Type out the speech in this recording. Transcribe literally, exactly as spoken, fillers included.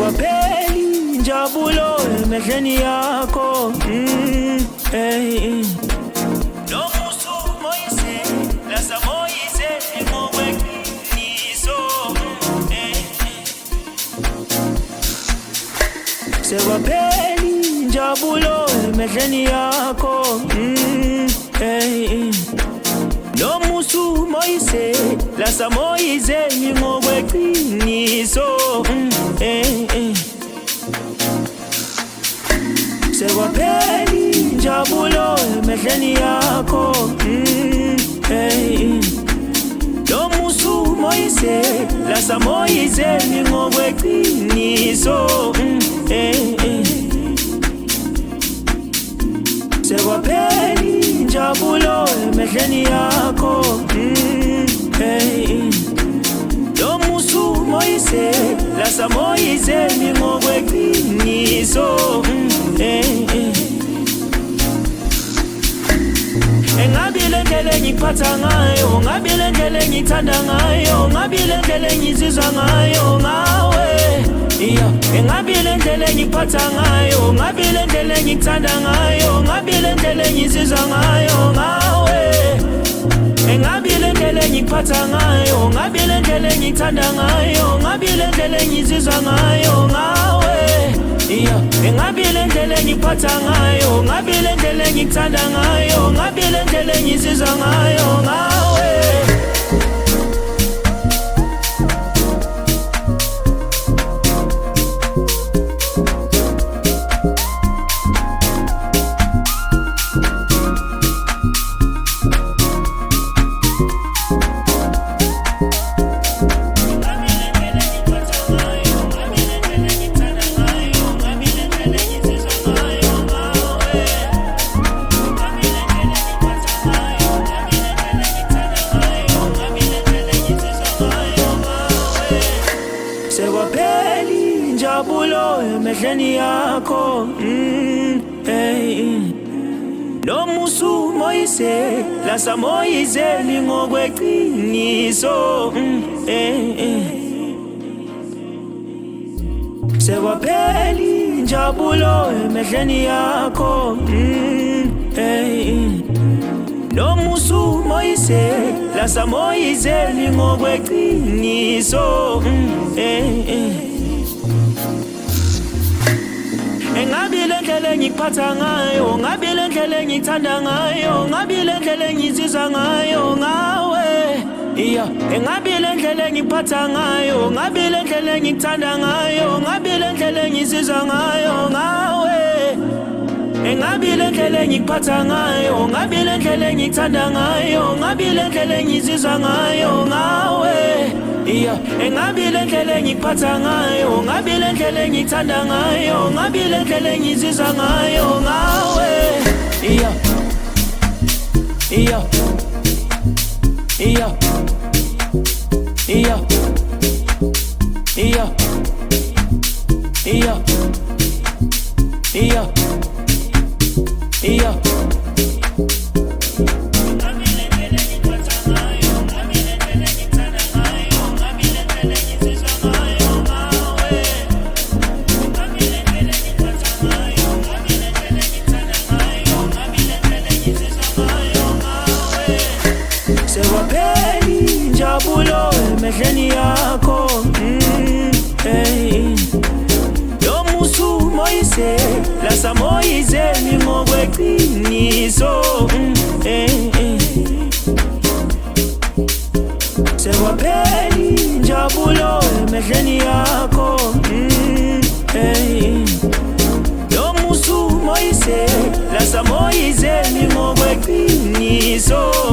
sekwapheli injabulo emehlweni yakho. Mm, hey. Nomusu moyise lasa moyise ngokweqiniso. Sekwapheli injabulo emehlweni yakho. Mm, hey. Nomusu moyise lasa moyise ngokweqiniso. Eh eh. Sekwapheli injabulo emehlweni yakho. Eh. Nomusu moyise lasa moyise ngokweqiniso. Eh eh. Sekwapheli injabulo emehlweni yakho. Hey. Nomusu moyise lasa moyise ngokweqiniso. Eh eh. Engabile ndlela engiphatha ngayo, ngabile ndlela engithanda ngayo, ngabile ndlela engizizwa ngayo ngawe. Yeah, engabile ndlela engiphatha ngayo, ngabile ndlela engithanda ngayo, ngabile ndlela engizizwa ngayo ngawe. Engabile ndlela engiphatha ngayo, ngabile ndlela engithanda ngayo, ngabile ndlela engizizwa ngayo ngawe. Yeah, engabile ndlela engiphatha ngayo, ngabile ndlela engithanda ngayo, ngabile ndlela engizizwa ngayo ngawe. Sekwapheli injabulo emehlweni yakho. Mm, hey. Nomusu moyise lasa moyise ngokweqiniso. Mm, eh eh. Sekwapheli injabulo emehlweni yakho. Mm, hey. Nomusu moyise lasa moyise ngokweqiniso. Eh eh. Engabile ndlela engiphatha ngayo, ngabile ndlela engithanda ngayo, ngabile ndlela engizizwa ngayo ngawe. Yeah, engabile ndlela engiphatha ngayo, ngabile ndlela engithanda ngayo, ngabile ndlela engizizwa ngayo ngawe. Engabile ndlela engiphatha ngayo, ngabile ndlela engithanda ngayo, ngabile ndlela engizizwa ngayo ngawe. Yeah, engabile ndlela engiphatha ngayo, ngabile ndlela engithanda ngayo, ngabile ndlela engizizwa ngayo ngawe. Yeah. Yeah. Yeah. Yeah. Yeah. Yeah. Yeah. Yeah. Sekwapheli injabulo emehlweni yakho. Mm, hey. Nomusu moyise lasa moyise ngokweqiniso. Mm, eh eh. Sekwapheli injabulo emehlweni yakho. Mm, hey. Nomusu moyise lasa moyise ngokweqiniso.